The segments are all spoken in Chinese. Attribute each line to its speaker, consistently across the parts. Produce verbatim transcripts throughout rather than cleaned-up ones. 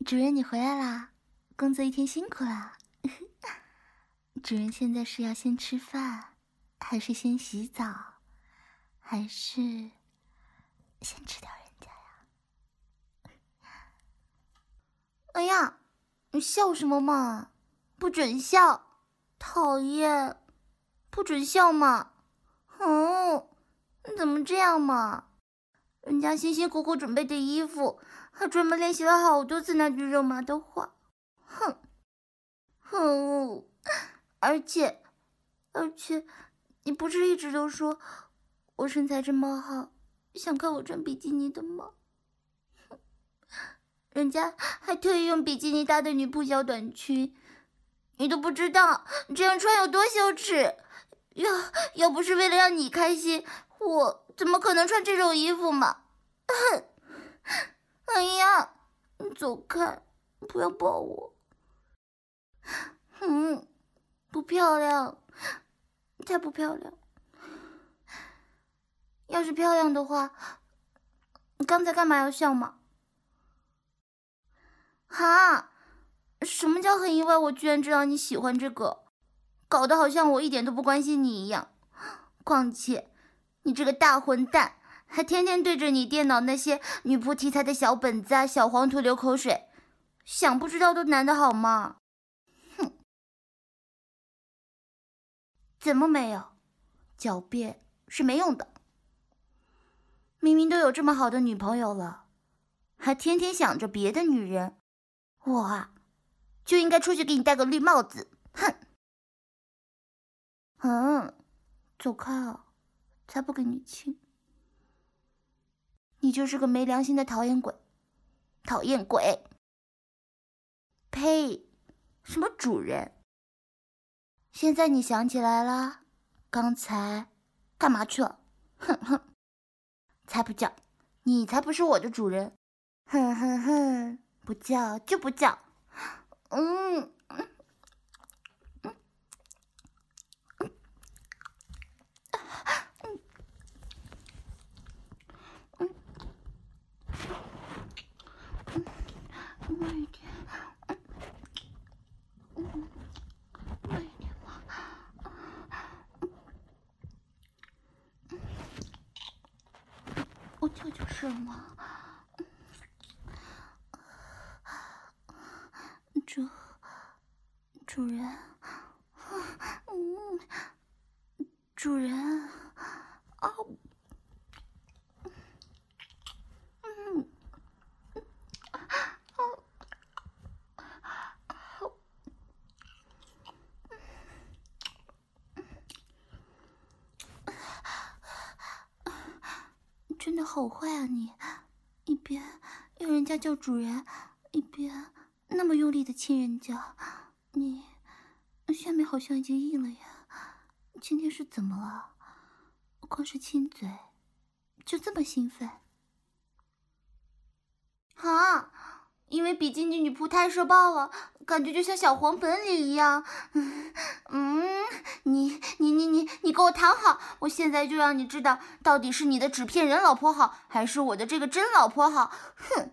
Speaker 1: 主人，你回来啦，工作一天辛苦啦。主人现在是要先吃饭，还是先洗澡，还是先吃掉人家呀？哎呀，你笑什么嘛？不准笑，讨厌，不准笑嘛。哦，你怎么这样嘛？人家辛辛苦苦准备的衣服，还专门练习了好多次那句肉麻的话。哼，哼，而且，而且，你不是一直都说我身材这么好，想看我穿比基尼的吗？人家还特意用比基尼搭的女仆小短裙，你都不知道这样穿有多羞耻。要要不是为了让你开心，我怎么可能穿这种衣服嘛？哎呀，你走开，不要抱我。嗯，不漂亮，才不漂亮。要是漂亮的话，你刚才干嘛要笑嘛？哈，什么叫很意外？我居然知道你喜欢这个，搞得好像我一点都不关心你一样。况且，你这个大混蛋，还天天对着你电脑那些女仆题材的小本子啊、小黄图流口水，想不知道都难得好吗？哼，怎么没有？狡辩是没用的。明明都有这么好的女朋友了，还天天想着别的女人，我啊，就应该出去给你戴个绿帽子。哼！嗯，走开啊，才不给你亲。你就是个没良心的讨厌鬼，讨厌鬼！呸！什么主人？现在你想起来了？刚才干嘛去了？哼哼！才不叫，你才不是我的主人！哼哼哼，不叫就不叫。嗯。慢一点，嗯，慢一点嘛。我叫就是嘛。主主人，嗯，主人，啊，嗯，真的好坏啊你！一边要人家叫主人，一边那么用力的亲人家，你下面好像已经硬了呀。今天是怎么了？光是亲嘴就这么兴奋？啊，因为比基尼女仆太社爆了，感觉就像小黄本里一样。嗯嗯，你你你你你给我躺好，我现在就让你知道，到底是你的纸片人老婆好，还是我的这个真老婆好。哼！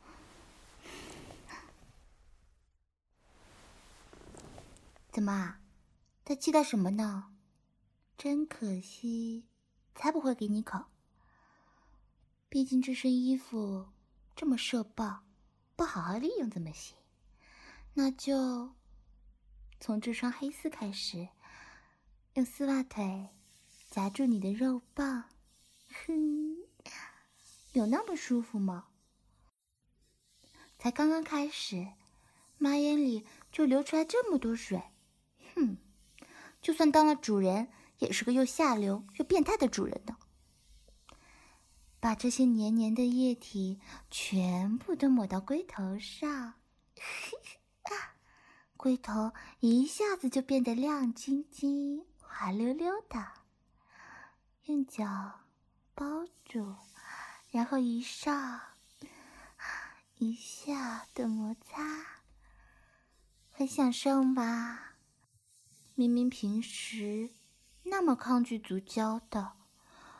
Speaker 1: 怎么啊？他期待什么呢？真可惜，才不会给你口。毕竟这身衣服这么社爆，不好好利用怎么行？那就从这双黑丝开始，用丝袜腿夹住你的肉棒。哼，有那么舒服吗？才刚刚开始，妈眼里就流出来这么多水。哼，就算当了主人，也是个又下流又变态的主人呢。把这些黏黏的液体全部都抹到龟头上，龟头一下子就变得亮晶晶、滑溜溜的。用脚包住，然后一上一下的摩擦，很享受吧？明明平时那么抗拒足交的，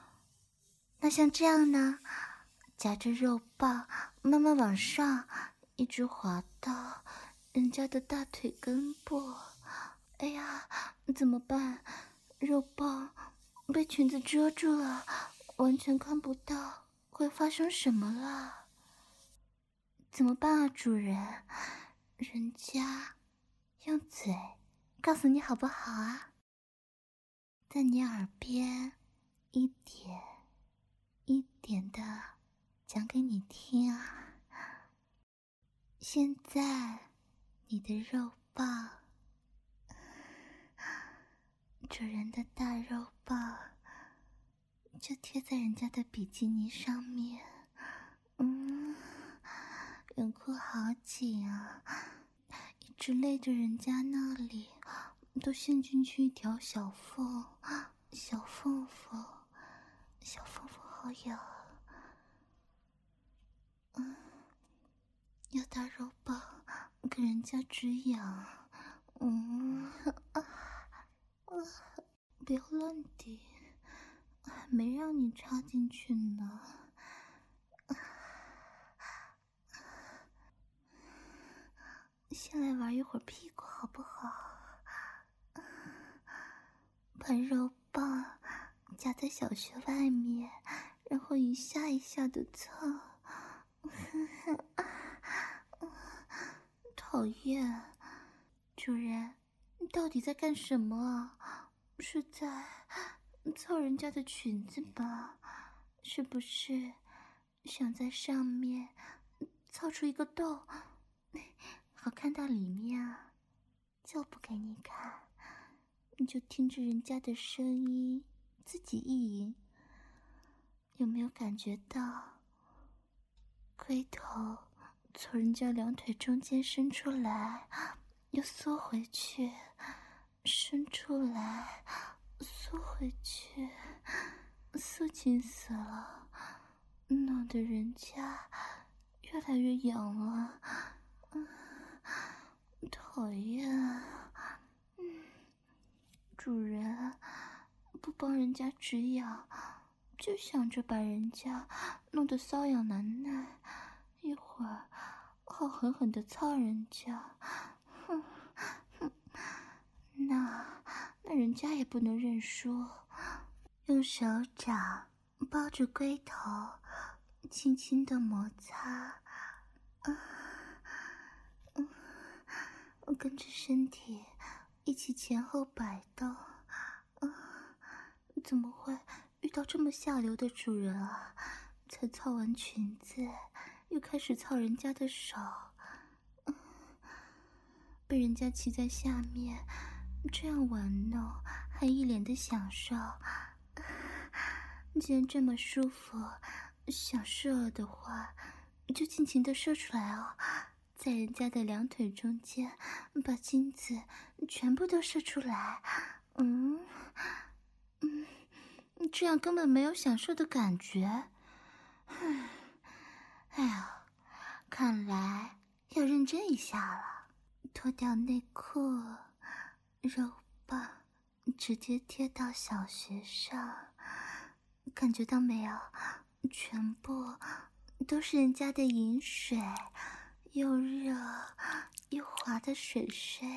Speaker 1: 那像这样呢，夹着肉棒慢慢往上， 一直滑到人家的大腿根部。哎呀，怎么办？肉棒被裙子遮住了，完全看不到会发生什么了。怎么办啊，主人？人家用嘴告诉你好不好啊？在你耳边一点一点的讲给你听啊。现在你的肉棒，主人的大肉棒就贴在人家的比基尼上面。嗯，泳裤好紧啊，一直勒着人家那里都陷进去一条小缝，小缝缝，小缝缝好痒。嗯，要大肉棒给人家止痒。嗯啊啊，不要乱滴，还没让你插进去呢。先来玩一会儿屁股好不好？把肉棒夹在小穴外面，然后一下一下的操。讨厌，主人，你到底在干什么啊？是在操人家的裙子吗？是不是想在上面操出一个洞，好看到里面啊？就不给你看，你就听着人家的声音自己意淫。有没有感觉到龟头从人家两腿中间伸出来，又缩回去，伸出来，缩回去，缩紧死了，弄得人家越来越痒了。嗯，讨厌。嗯，主人不帮人家止痒，就想着把人家弄得瘙痒难耐，一会儿好狠狠地操人家。哼哼，那那人家也不能认输，用手掌包住龟头，轻轻地摩擦。啊，嗯，我跟着身体一起前后摆动。啊，怎么会遇到这么下流的主人啊？才操完裙子，又开始操人家的手。嗯，被人家骑在下面，这样玩弄，还一脸的享受。既然这么舒服，想射的话，就尽情的射出来哦，在人家的两腿中间，把精子全部都射出来。嗯嗯，这样根本没有享受的感觉。哎呀，看来要认真一下了。脱掉内裤，肉棒直接贴到小穴上，感觉到没有？全部都是人家的饮水，又热又滑的水水。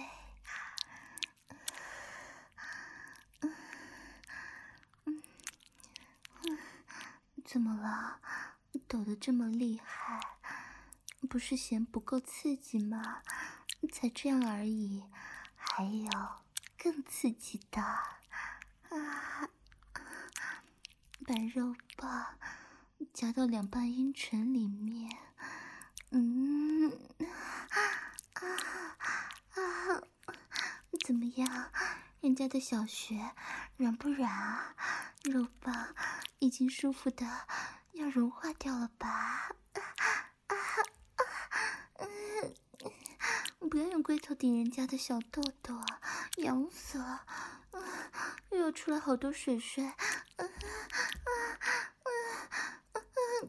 Speaker 1: 嗯嗯嗯，怎么了？抖得这么厉害，不是嫌不够刺激吗？才这样而已，还有更刺激的啊！把肉棒夹到两瓣阴唇里面，嗯啊啊！怎么样？人家的小穴软不软啊？肉棒已经舒服的要融化掉了吧？啊啊啊！嗯，不要用龟头顶人家的小豆豆啊，痒死了！啊，又要出来好多水水！啊啊啊啊啊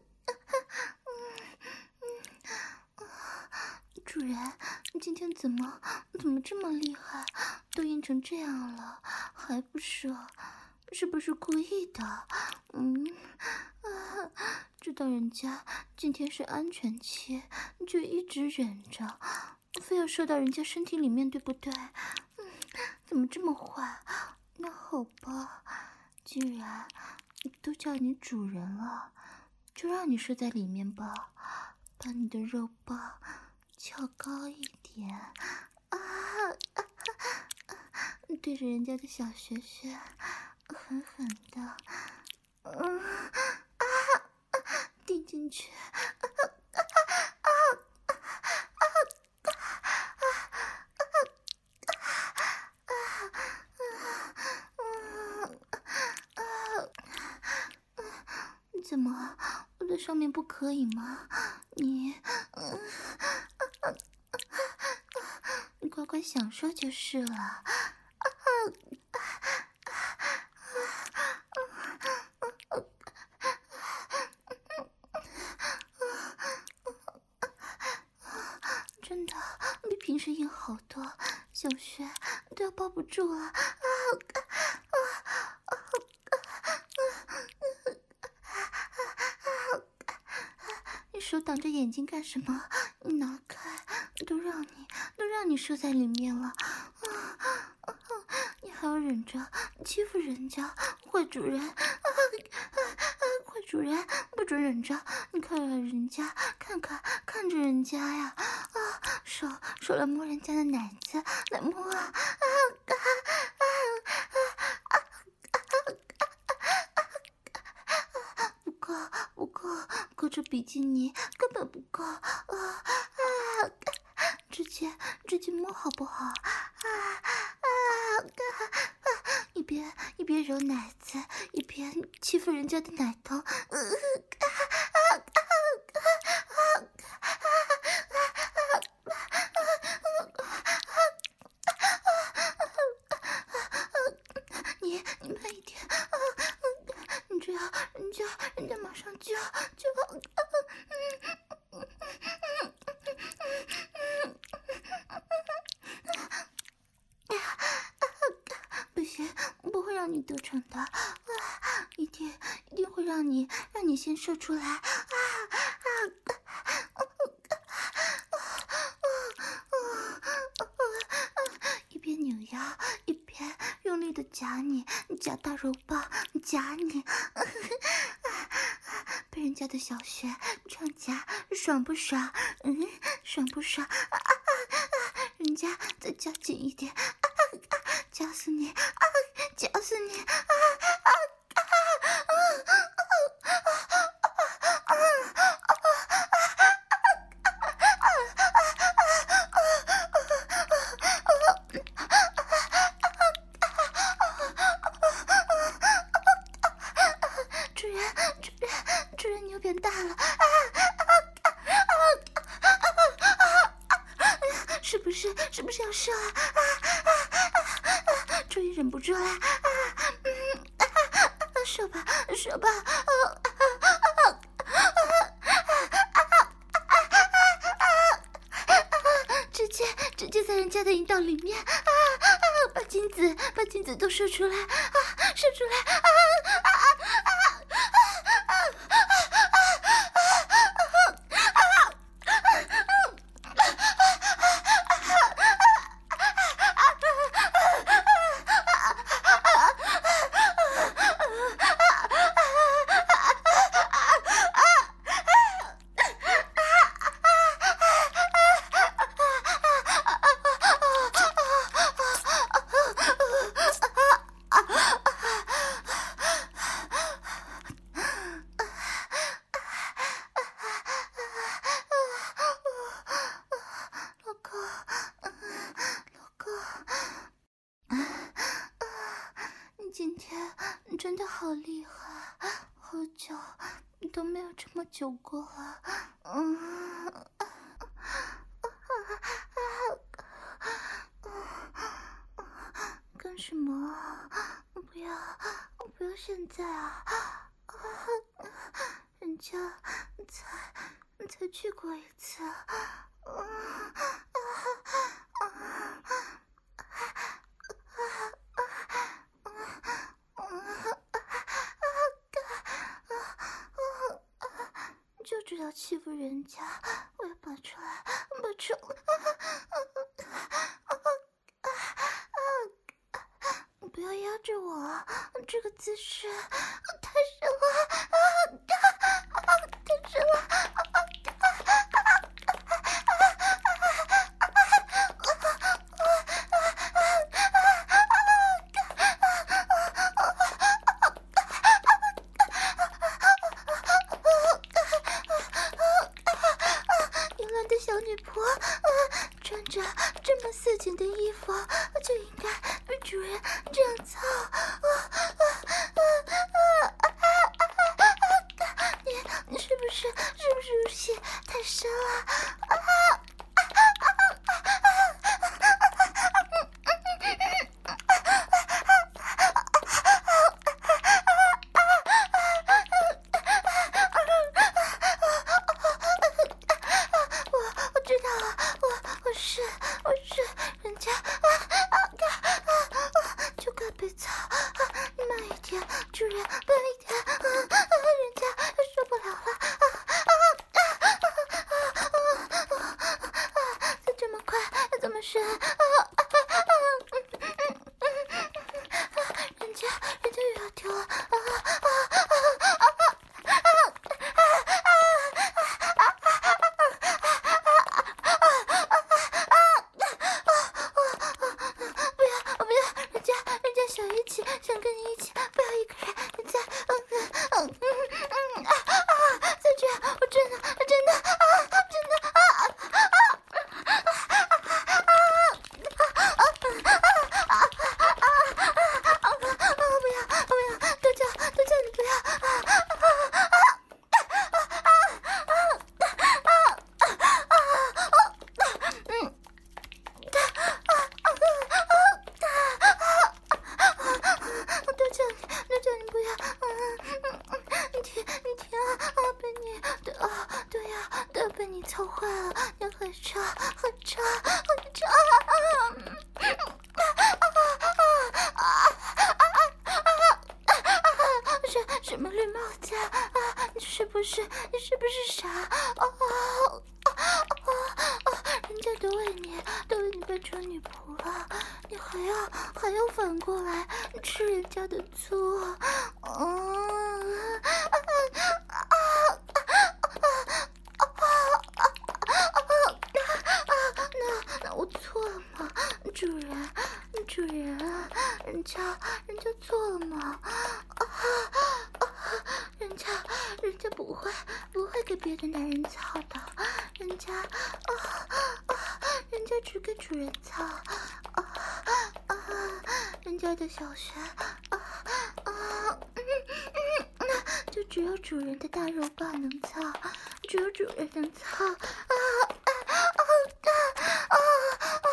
Speaker 1: 啊！主人，你今天怎么怎么这么厉害？都硬成这样了，还不射？是不是故意的？嗯啊， 知道人家今天是安全期，就一直忍着，非要射到人家身体里面，对不对？嗯，怎么这么坏？那好吧，既然都叫你主人了，就让你射在里面吧，把你的肉棒翘高一点啊！啊对着人家的小穴穴狠狠的，嗯啊顶进去，怎么，我的上面不可以吗？你，嗯，你乖乖享受就是了。真的比平时硬好多，小穴都要抱不住了。你手挡着眼睛干什么？你拿开，都让你都让你射在里面了，你还要忍着欺负人家，坏主人！坏主人，不准忍着！你看看人家，看看看着人家呀！啊，手手来摸人家的奶子，来摸啊！啊啊啊啊！不够，不够，够这比基尼根本不够啊啊！直接直接摸好不好？啊啊啊！一边一边揉奶子，一边欺负人家的奶头。呃啊啊啊啊你你慢一点啊！你这样人家人家马上就要就要。不行，不会让你得逞的，啊，一定一定会让你让你先射出来，啊啊！一边扭腰一边用力的夹你，夹大肉棒，夹你，被人家的小穴这样夹，爽不爽？嗯，爽不爽？啊啊啊！人家再夹紧一点，啊啊！夹死你！啊，夹死你！啊啊啊啊啊主人，主人，主人，你又变大了！啊啊啊啊！是不是？是不是要射啊？啊啊啊！终于忍不住了！啊，嗯，啊，射吧，射吧！啊啊啊！直接直接在人家的阴道里面啊啊！把精子把精子都射出来啊！射出来！啊啊啊！今天真的好厉害，好久都没有这么久过了。嗯，干什么啊？不要，不要现在啊！人家才才去过一次。嗯。 要欺负人家，我要拔出来，拔出来！啊啊啊啊啊啊！不要压着我，这个姿势太深了，啊啊啊！太深了！啊啊淫乱的小女婆，啊，穿着这么色情的衣服，就应该被主人这样操。啊啊啊啊啊啊！你你是不是是不是入戏太深了？啊啊我我知道了，我我是我是人家啊啊啊啊！就该被操啊！慢一点，主人，慢一点啊啊！人家受不了了啊啊啊啊啊啊！再这么快，怎么深啊啊啊！人家人家又要丢了啊啊啊啊！不要不要，人家人家想一起，想跟你一起，不要一个人，你再嗯嗯嗯嗯啊啊！再这样，我真的真的啊，真的啊啊啊啊啊！不要不要，都叫都叫你不要啊啊啊啊！都叫你，都叫你不要，嗯嗯嗯，你停，你停啊啊！被你，对啊，对呀，都被你操坏了，你很差，很差，很差啊！什什么绿帽子啊？你是不是你是不是傻？啊啊啊啊！人家都为你都为你变成女仆了，你还要还要反过来吃人家的醋？嗯啊啊啊！那那我错了吗？主人，主人，人家人家错了吗？啊啊！人家人家不会不会给别的男人操的，人家啊啊，人家只给主人操啊啊！人家的小学啊啊嗯嗯，那就只有主人的大肉棒能操，只有主人能操啊啊啊啊啊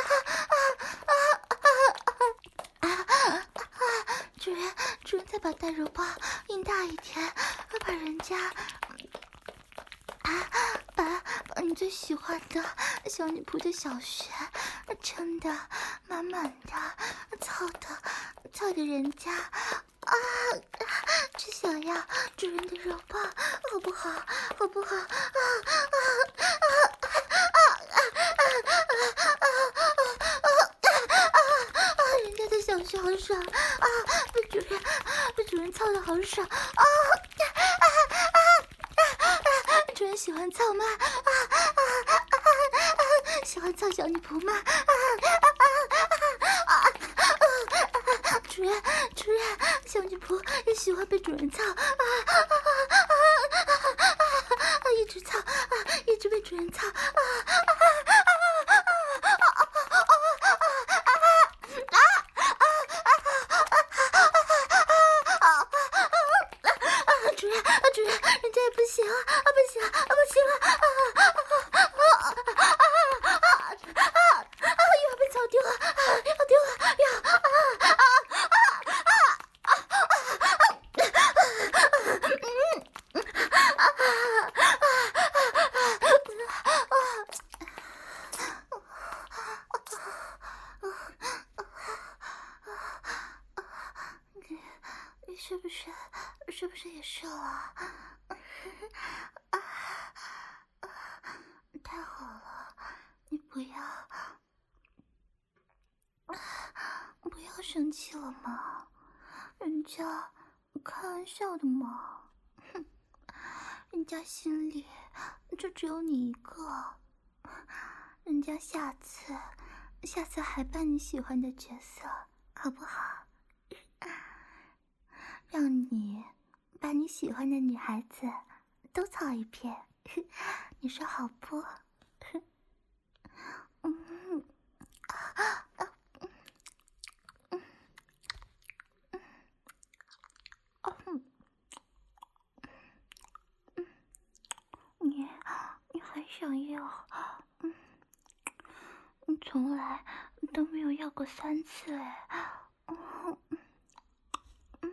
Speaker 1: 啊！主人，主人再把大肉棒印大一点，把人家啊，把把你最喜欢的小女仆的小穴撑得满满的，操的操的人家啊，只想要主人的肉棒，好不好？好不好？啊啊啊啊啊啊啊啊啊！人家的小穴好爽啊，被主人被主人操的好爽啊啊啊！主人喜欢操吗？啊啊啊啊！喜欢操小女仆吗？啊啊啊啊！主人，主人，小女仆也喜欢被主人操啊啊啊啊啊！一直操啊，一直被主人操啊啊啊啊啊啊！主人，主人，人家也不行啊，不行，不行了啊啊啊啊啊啊啊！又要被操丢了，要丢了，要啊啊啊啊啊！你是不是是不是也射了？啊你不要，不要生气了嘛，人家开玩笑的嘛，哼，人家心里就只有你一个，人家下次，下次还扮你喜欢的角色，好不好？让你把你喜欢的女孩子都操一遍，你说好不？嗯啊啊嗯嗯嗯，你你还想要？嗯，你从来都没有要过三次哎。嗯嗯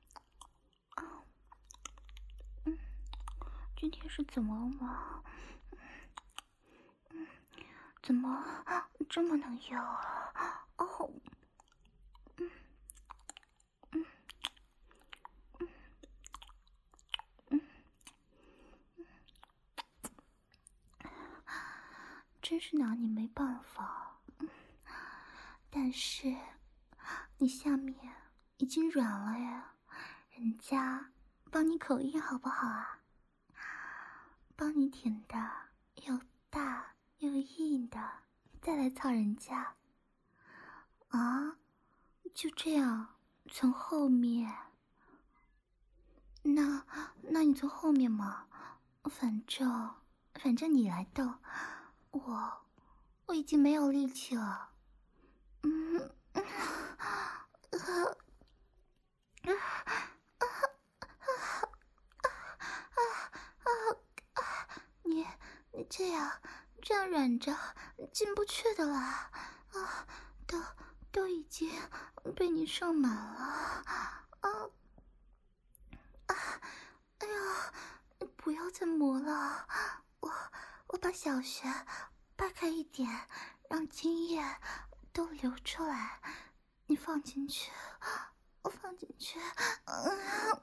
Speaker 1: 嗯，今天是怎么了吗？嗯，怎么这么能要啊？哦，嗯嗯嗯嗯，真是拿你没办法。嗯，但是你下面已经软了呀，人家帮你口硬好不好啊？帮你舔的又大又硬的，再来操人家啊？就这样从后面？那那你从后面嘛，反正反正你来动，我我已经没有力气了。嗯，呃你你这样这样软着进不去的啦，啊，都都已经被你上满了，啊啊，哎呀，你不要再磨了，我我把小穴掰开一点，让精液都流出来，你放进去，我放进去，嗯。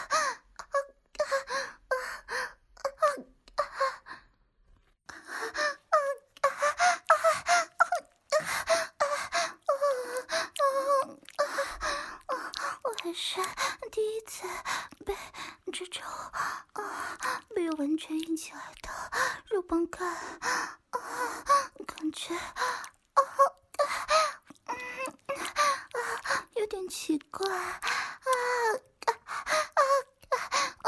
Speaker 1: 我还是第一次被这种啊被完全硬起来的肉棒干啊，感觉啊嗯啊有点奇怪啊啊啊啊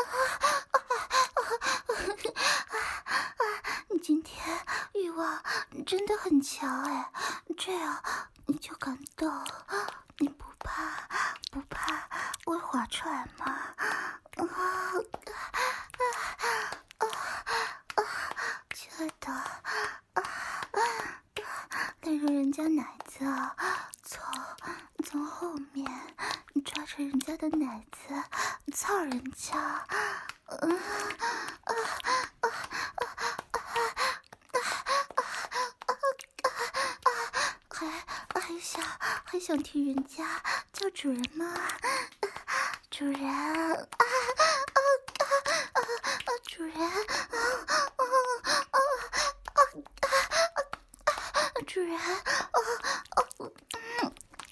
Speaker 1: 啊！你今天欲望真的很强哎，这样你就敢动？你不怕不怕会滑出来吗？啊啊啊啊！亲爱的，啊啊！带入人家奶子，从从后面抓着人家的奶子，操人家，嗯啊啊啊！还还想还想替人家叫主人吗？主人啊啊啊啊啊！主人啊啊啊啊啊！主人啊啊嗯。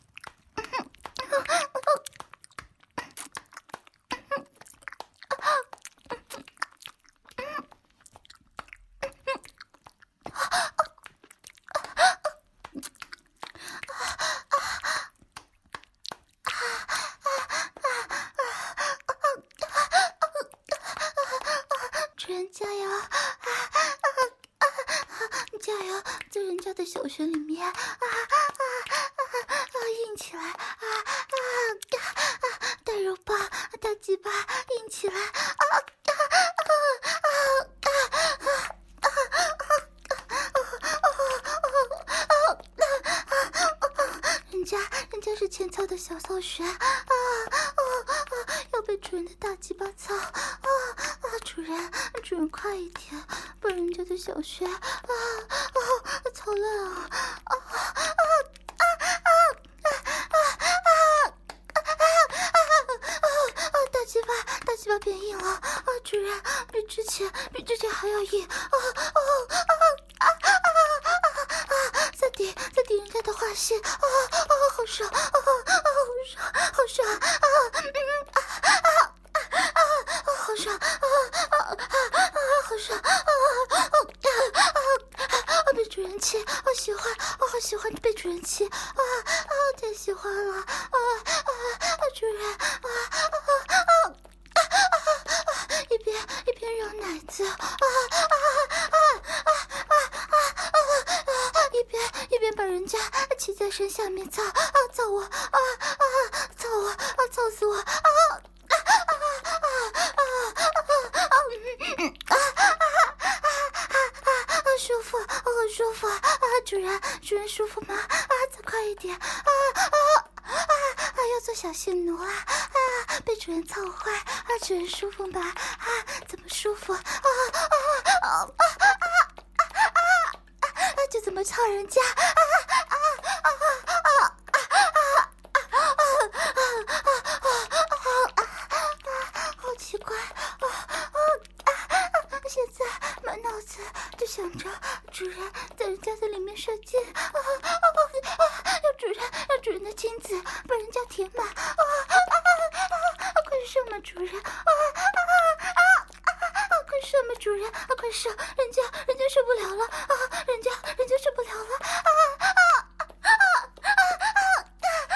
Speaker 1: 主人加油！啊啊啊！加油，在人家的小穴里面啊啊啊啊！硬起来啊啊啊！大肉棒，大鸡巴，硬起来啊啊啊啊啊啊！人家人家是前操的小骚穴啊啊啊！要被主人的大鸡巴操啊啊！主人主人快一点，把人家的小穴啊啊操烂了啊啊啊啊啊啊啊！大鸡巴大鸡巴变硬了啊！主人比之前比之前还要硬啊啊啊啊啊！ 细啊啊，好爽啊啊，好爽，好爽啊！嗯啊啊啊啊，好爽啊啊啊啊，好爽啊啊啊啊！被主人亲，好喜欢，我好喜欢被主人亲啊啊，太喜欢了啊啊！主人啊啊啊啊！一边一边揉奶子啊啊啊啊啊啊啊！一边一边把人家骑在身下面操啊操我啊啊操我啊操死我啊啊啊啊啊啊嗯啊啊啊啊舒服，好舒服啊！主人主人舒服吗？啊，再快一点啊啊！啊！要做小性奴啦！啊，被主人操坏啊！主人舒服吗？啊，怎么舒服？啊啊啊啊啊啊啊！就怎么操人家？啊啊啊啊啊啊啊啊啊！好奇怪啊啊啊！现在满脑子就想着主人在人家的里面射精啊啊啊！要主人要主人的精子把人家填满啊啊啊！快射嘛，主人啊啊啊啊！快射嘛，主人啊，快射！人家人家受不了了啊！人家人家受不了了啊啊啊啊啊！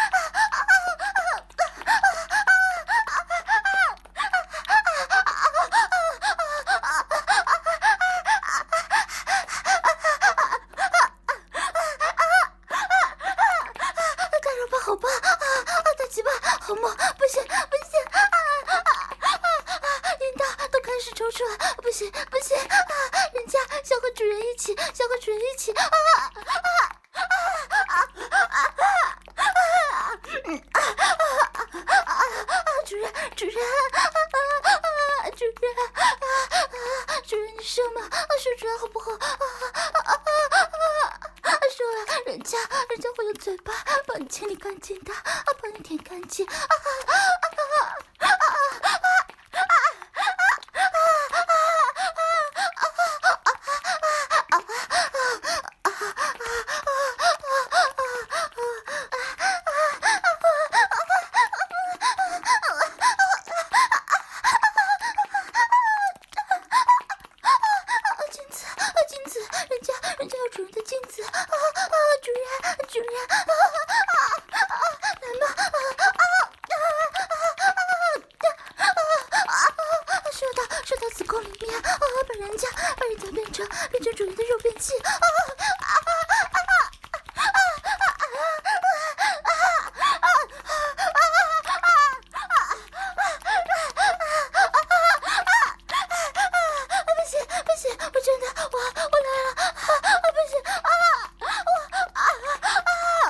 Speaker 1: 大肉棒好棒啊！啊，大鸡巴好猛！不行不行啊啊啊啊！阴道都开始抽搐了，不行不行啊！人家想和主人一起，想和主人一起啊啊啊啊啊啊！嗯啊啊啊啊！主人主人啊啊啊！主人啊啊！主人你射吗？射出来好不好？啊啊啊啊！射了，人家人家会用嘴巴帮你清理干净的，啊，帮你舔干净。啊啊啊啊啊啊！镜子啊，镜子，人家人家有主人的镜子啊啊！主人主人啊啊啊！来嘛啊啊啊啊啊！射到射到子宫里面啊！把人家把人家变成变成主人的肉便器啊啊啊啊！不行不行，我真的我我来了啊！不行啊！我啊啊啊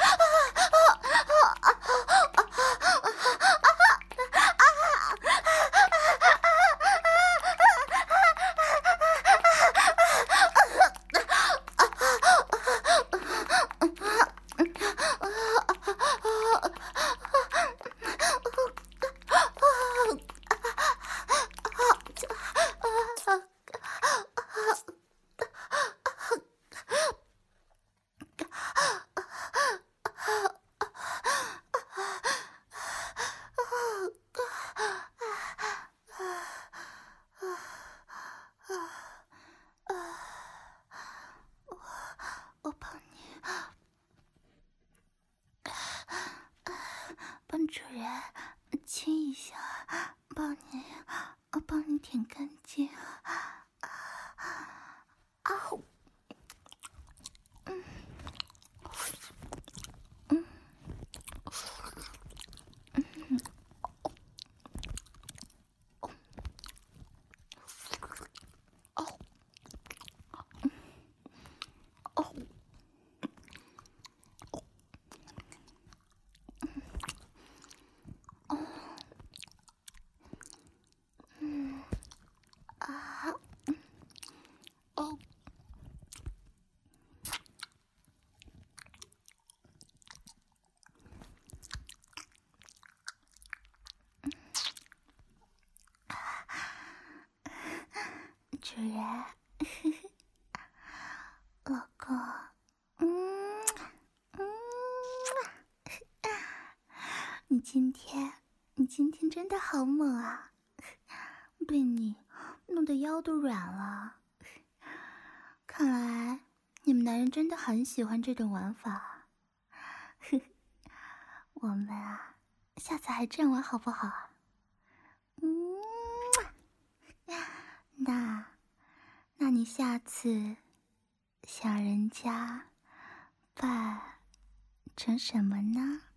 Speaker 1: 我帮你，帮主人亲一下，帮你，我帮你舔干净。啊呼，嗯嗯嗯。主人，呵呵，老公，嗯嗯今天，你今天真的好猛啊！被你弄得腰都软了。看来你们男人真的很喜欢这种玩法。我们啊，下次还这样玩好不好？嗯，那，那你下次想人家扮成什么呢？